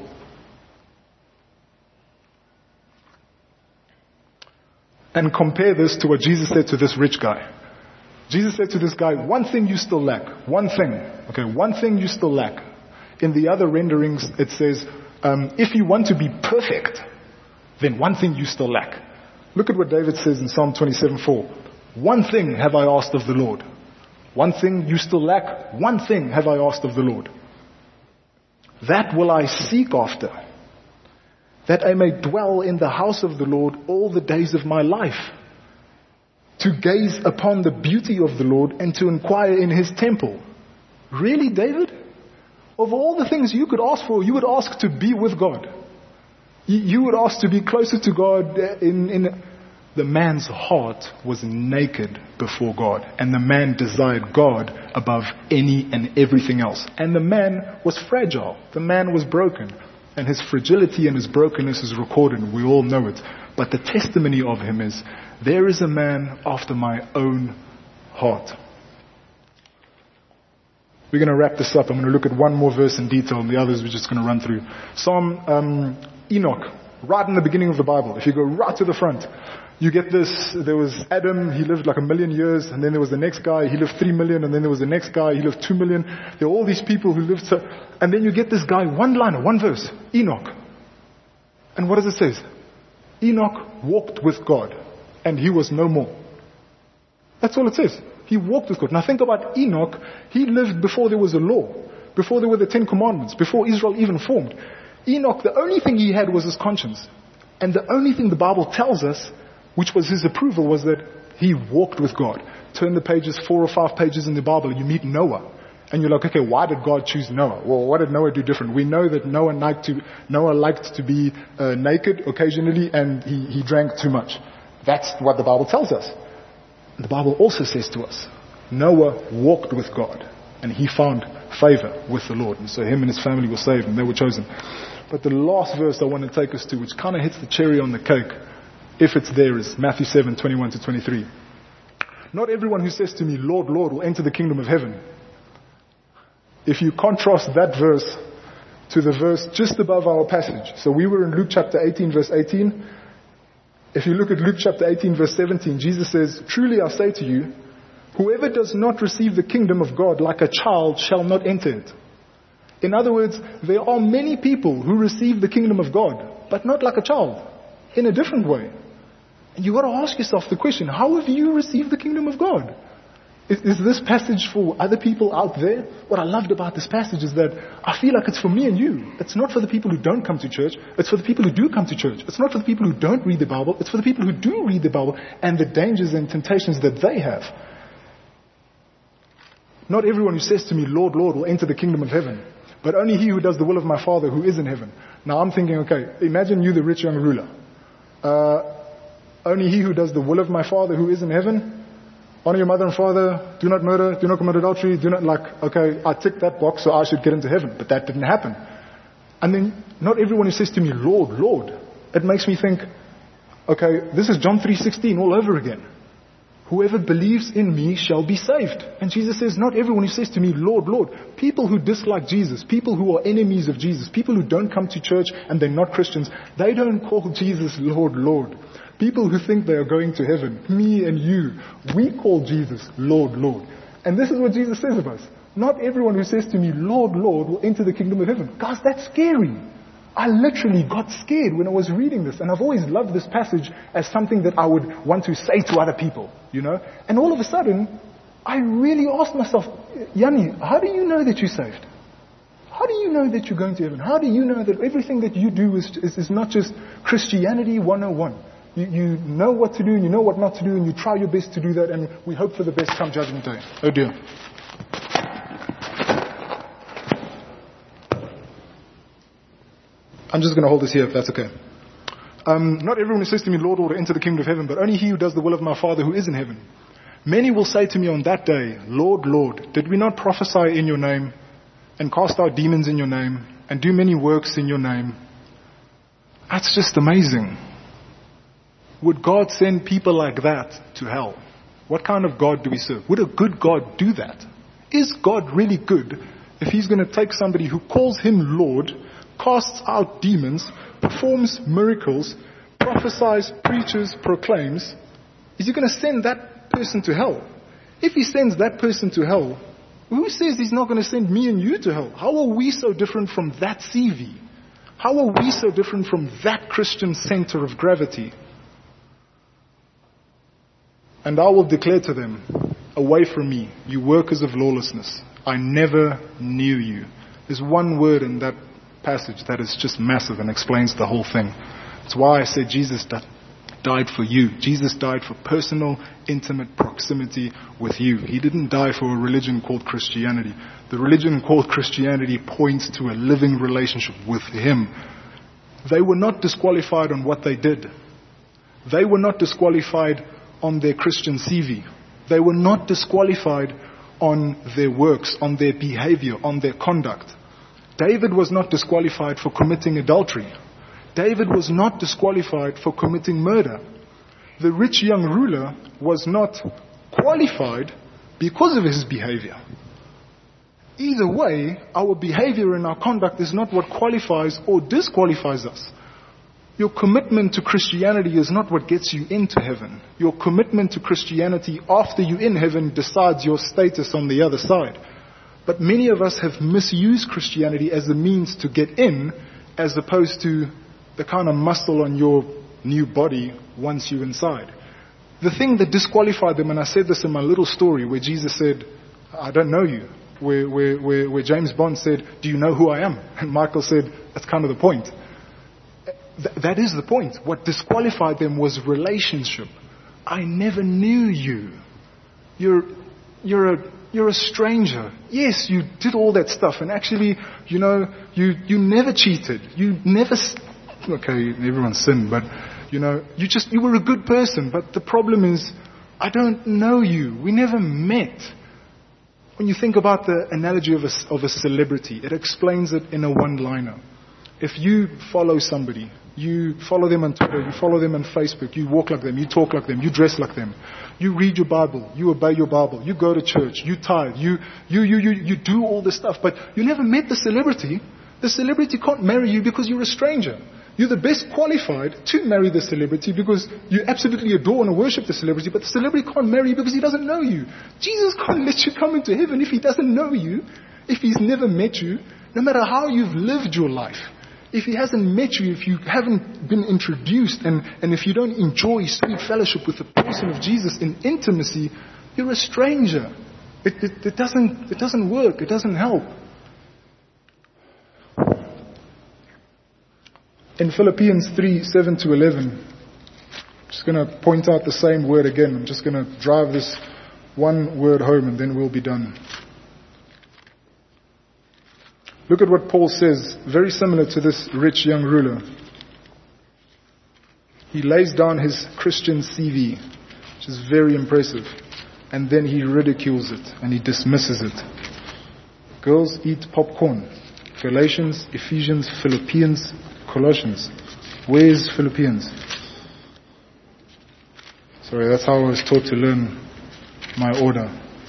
S1: And compare this to what Jesus said to this rich guy. Jesus said to this guy, one thing you still lack. One thing. Okay, one thing you still lack. In the other renderings, it says, if you want to be perfect, then one thing you still lack. Look at what David says in Psalm 27:4. One thing have I asked of the Lord. One thing you still lack. One thing have I asked of the Lord. That will I seek after, that I may dwell in the house of the Lord all the days of my life, to gaze upon the beauty of the Lord and to inquire in his temple. Really, David? Of all the things you could ask for, you would ask to be with God. You would ask to be closer to God. The man's heart was naked before God, and the man desired God above any and everything else. And the man was fragile. The man was broken. And his fragility and his brokenness is recorded. We all know it. But the testimony of him is, there is a man after my own heart. We're going to wrap this up. I'm going to look at one more verse in detail, and the others we're just going to run through. Psalm Enoch, right in the beginning of the Bible. If you go right to the front, you get this. There was Adam, he lived like 1,000,000 years, and then there was the next guy, he lived 3 million, and then there was the next guy, he lived 2 million. There are all these people who lived so, and then you get this guy, one liner, one verse, Enoch. And what does it say? Enoch walked with God, and he was no more. That's all it says. He walked with God. Now think about Enoch. He lived before there was a law, before there were the 10 Commandments, before Israel even formed. Enoch, the only thing he had was his conscience. And the only thing the Bible tells us, which was his approval, was that he walked with God. Turn the pages, 4 or 5 pages in the Bible, and you meet Noah. And you're like, okay, why did God choose Noah? Well, what did Noah do different? We know that Noah liked to be naked occasionally, and he drank too much. That's what the Bible tells us. The Bible also says to us, Noah walked with God, and he found favor with the Lord. And so him and his family were saved, and they were chosen. But the last verse I want to take us to, which kind of hits the cherry on the cake, if it's there, is Matthew 7:21-23. Not everyone who says to me, Lord, Lord, will enter the kingdom of heaven. If you contrast that verse to the verse just above our passage. So we were in Luke chapter 18, verse 18. If you look at Luke chapter 18, verse 17, Jesus says, truly I say to you, whoever does not receive the kingdom of God like a child shall not enter it. In other words, there are many people who receive the kingdom of God, but not like a child, in a different way. And you've got to ask yourself the question, how have you received the kingdom of God? Is this passage for other people out there? What I loved about this passage is that I feel like it's for me and you. It's not for the people who don't come to church. It's for the people who do come to church. It's not for the people who don't read the Bible. It's for the people who do read the Bible and the dangers and temptations that they have. Not everyone who says to me, Lord, Lord, will enter the kingdom of heaven, but only he who does the will of my Father who is in heaven. Now I'm thinking, okay, imagine you the rich young ruler. Only he who does the will of my Father who is in heaven. Honor your mother and father, do not murder, do not commit adultery, do not okay, I ticked that box so I should get into heaven. But that didn't happen. And then, not everyone who says to me, Lord, Lord, it makes me think, okay, this is John 3:16 all over again. Whoever believes in me shall be saved. And Jesus says, not everyone who says to me, Lord, Lord. People who dislike Jesus, people who are enemies of Jesus, people who don't come to church and they're not Christians, they don't call Jesus Lord, Lord. People who think they are going to heaven, me and you, we call Jesus Lord, Lord. And this is what Jesus says of us. Not everyone who says to me, Lord, Lord, will enter the kingdom of heaven. Guys, that's scary. I literally got scared when I was reading this. And I've always loved this passage as something that I would want to say to other people, you know. And all of a sudden, I really asked myself, Yanni, how do you know that you're saved? How do you know that you're going to heaven? How do you know that everything that you do is not just Christianity 101? You know what to do and you know what not to do and you try your best to do that, and we hope for the best come judgment day. Oh dear. I'm just going to hold this here if that's okay. Not everyone who says to me, Lord, Lord, will enter the kingdom of heaven, but only he who does the will of my Father who is in heaven. Many will say to me on that day, Lord, Lord, did we not prophesy in your name and cast out demons in your name and do many works in your name? That's just amazing. Would God send people like that to hell? What kind of God do we serve? Would a good God do that? Is God really good if he's going to take somebody who calls him Lord, casts out demons, performs miracles, prophesies, preaches, proclaims? Is he going to send that person to hell? If he sends that person to hell, who says he's not going to send me and you to hell? How are we so different from that CV? How are we so different from that Christian center of gravity? And I will declare to them, away from me, you workers of lawlessness. I never knew you. There's one word in that passage that is just massive and explains the whole thing. That's why I said Jesus died for you. Jesus died for personal, intimate proximity with you. He didn't die for a religion called Christianity. The religion called Christianity points to a living relationship with him. They were not disqualified on what they did. They were not disqualified on their Christian CV. They were not disqualified on their works, on their behavior, on their conduct. David was not disqualified for committing adultery. David was not disqualified for committing murder. The rich young ruler was not qualified because of his behavior. Either way, our behavior and our conduct is not what qualifies or disqualifies us. Your commitment to Christianity is not what gets you into heaven. Your commitment to Christianity after you're in heaven decides your status on the other side. But many of us have misused Christianity as a means to get in, as opposed to the kind of muscle on your new body once you're inside. The thing that disqualified them, and I said this in my little story where Jesus said, I don't know you. Where James Bond said, do you know who I am? And Michael said, that's kind of the point. That is the point. What disqualified them was relationship. I never knew you. You're a stranger. Yes, you did all that stuff, and actually, you you never cheated. You never. Okay, everyone sinned, but you were a good person. But the problem is, I don't know you. We never met. When you think about the analogy of a celebrity, it explains it in a one-liner. If you follow somebody, you follow them on Twitter, you follow them on Facebook, you walk like them, you talk like them, you dress like them, you read your Bible, you obey your Bible, you go to church, you tithe, you do all this stuff, but you never met the celebrity. The celebrity can't marry you because you're a stranger. You're the best qualified to marry the celebrity because you absolutely adore and worship the celebrity, but the celebrity can't marry you because he doesn't know you. Jesus can't let you come into heaven if he doesn't know you, if he's never met you, no matter how you've lived your life. If he hasn't met you, if you haven't been introduced, and if you don't enjoy sweet fellowship with the person of Jesus in intimacy, you're a stranger. It doesn't work. It doesn't help. In Philippians 3:7-11, I'm just going to point out the same word again. I'm just going to drive this one word home and then we'll be done. Look at what Paul says, very similar to this rich young ruler. He lays down his Christian CV, which is very impressive, and then he ridicules it and he dismisses it. Girls eat popcorn. Galatians, Ephesians, Philippians, Colossians. Where's Philippians? Sorry, that's how I was taught to learn my order.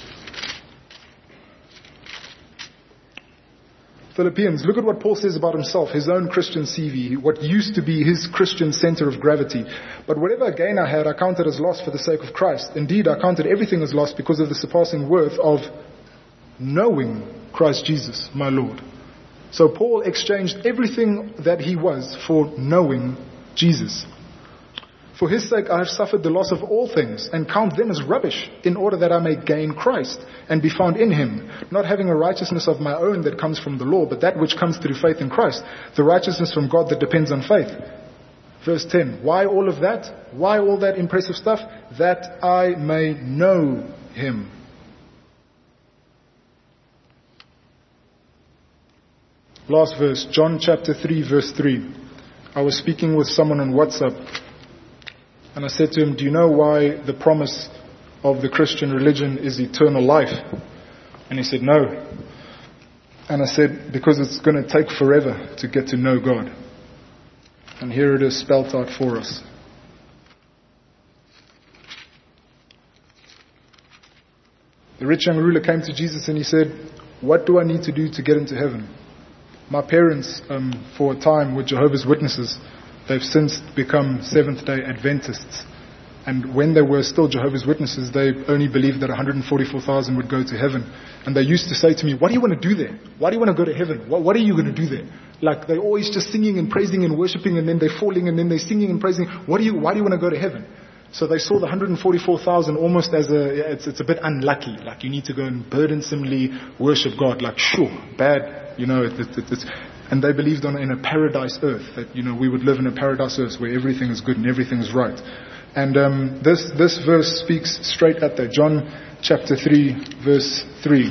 S1: Philippians, look at what Paul says about himself, his own Christian CV, what used to be his Christian center of gravity. But whatever gain I had, I counted as loss for the sake of Christ. Indeed, I counted everything as loss because of the surpassing worth of knowing Christ Jesus, my Lord. So Paul exchanged everything that he was for knowing Jesus. For his sake I have suffered the loss of all things and count them as rubbish in order that I may gain Christ and be found in him, not having a righteousness of my own that comes from the law, but that which comes through faith in Christ, the righteousness from God that depends on faith. Verse 10, why all of that? Why all that impressive stuff? That I may know him. Last verse, John chapter 3, verse 3. I was speaking with someone on WhatsApp, and I said to him, do you know why the promise of the Christian religion is eternal life? And he said, no. And I said, because it's going to take forever to get to know God. And here it is spelt out for us. The rich young ruler came to Jesus and he said, "What do I need to do to get into heaven? My parents, for a time, were Jehovah's Witnesses. They've since become Seventh-day Adventists. And when they were still Jehovah's Witnesses, they only believed that 144,000 would go to heaven. And they used to say to me, 'What do you want to do there? Why do you want to go to heaven? What are you going to do there?' Like they're always just singing and praising and worshiping, and then they're falling, and then they're singing and praising. Why do you want to go to heaven?" So they saw the 144,000 almost as it's a bit unlucky. Like you need to go and burdensomely worship God. Like, sure, bad, and they believed in a paradise earth, that, we would live in a paradise earth where everything is good and everything is right. And this verse speaks straight at that. John chapter 3, verse 3.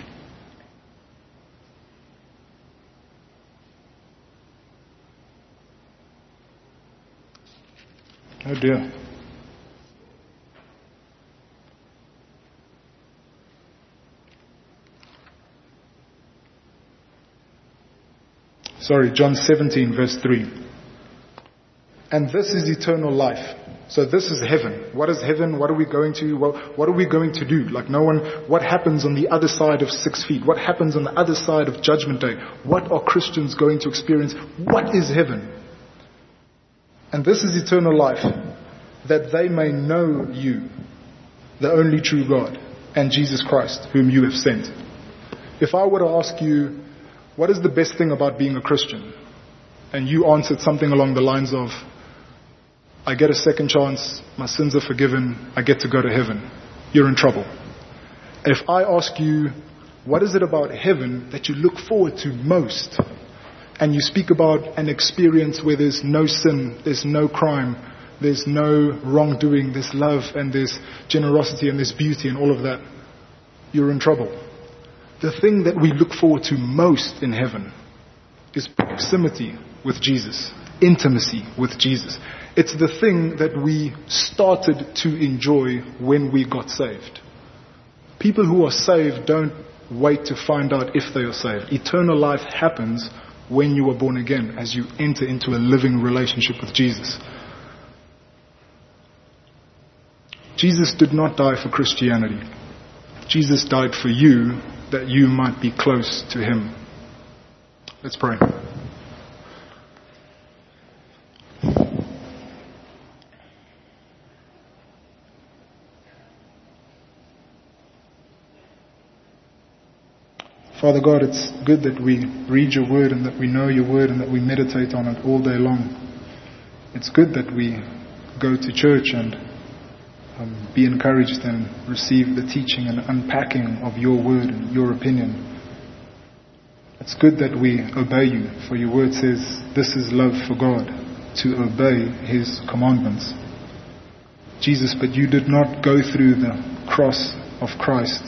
S1: Oh dear. Sorry, John 17, verse 3. "And this is eternal life." So this is heaven. What is heaven? What are we going to? What are we going to do? What happens on the other side of 6 feet? What happens on the other side of Judgment Day? What are Christians going to experience? What is heaven? "And this is eternal life, that they may know you, the only true God, and Jesus Christ, whom you have sent." If I were to ask you, what is the best thing about being a Christian? And you answered something along the lines of, "I get a second chance, my sins are forgiven, I get to go to heaven," you're in trouble. If I ask you, what is it about heaven that you look forward to most? And you speak about an experience where there's no sin, there's no crime, there's no wrongdoing, there's love and there's generosity and there's beauty and all of that, you're in trouble. The thing that we look forward to most in heaven is proximity with Jesus, intimacy with Jesus. It's the thing that we started to enjoy when we got saved. People who are saved don't wait to find out if they are saved. Eternal life happens when you are born again, as you enter into a living relationship with Jesus. Jesus did not die for Christianity. Jesus died for you, that you might be close to Him. Let's pray. Father God, it's good that we read your word and that we know your word and that we meditate on it all day long. It's good that we go to church and be encouraged and receive the teaching and unpacking of your word and your opinion. It's good that we obey you, for your word says this is love for God, to obey His commandments. Jesus, but you did not go through the cross of Christ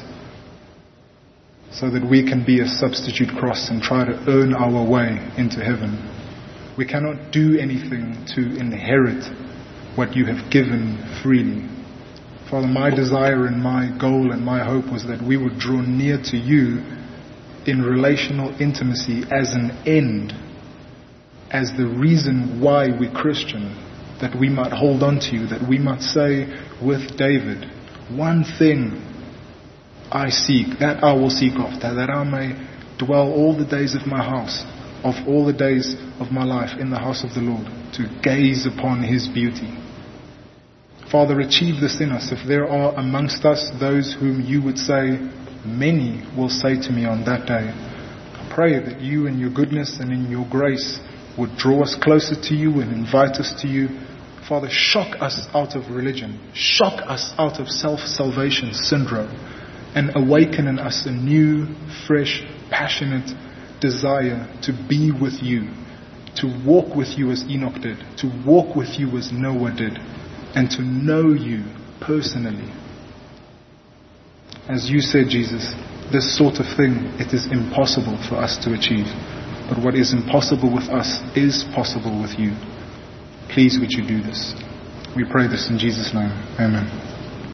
S1: so that we can be a substitute cross and try to earn our way into heaven. We cannot do anything to inherit what you have given freely. Father, my desire and my goal and my hope was that we would draw near to you in relational intimacy as an end, as the reason why we're Christian, that we might hold on to you, that we might say with David, one thing I seek, that I will seek after, that I may dwell all the days of my house, of all the days of my life in the house of the Lord, to gaze upon His beauty. Father, achieve this in us. If there are amongst us those whom you would say, many will say to me on that day, I pray that you in your goodness and in your grace would draw us closer to you and invite us to you. Father, shock us out of religion. Shock us out of self-salvation syndrome and awaken in us a new, fresh, passionate desire to be with you, to walk with you as Enoch did, to walk with you as Noah did, and to know you personally. As you said, Jesus, this sort of thing, it is impossible for us to achieve. But what is impossible with us is possible with you. Please would you do this. We pray this in Jesus' name. Amen.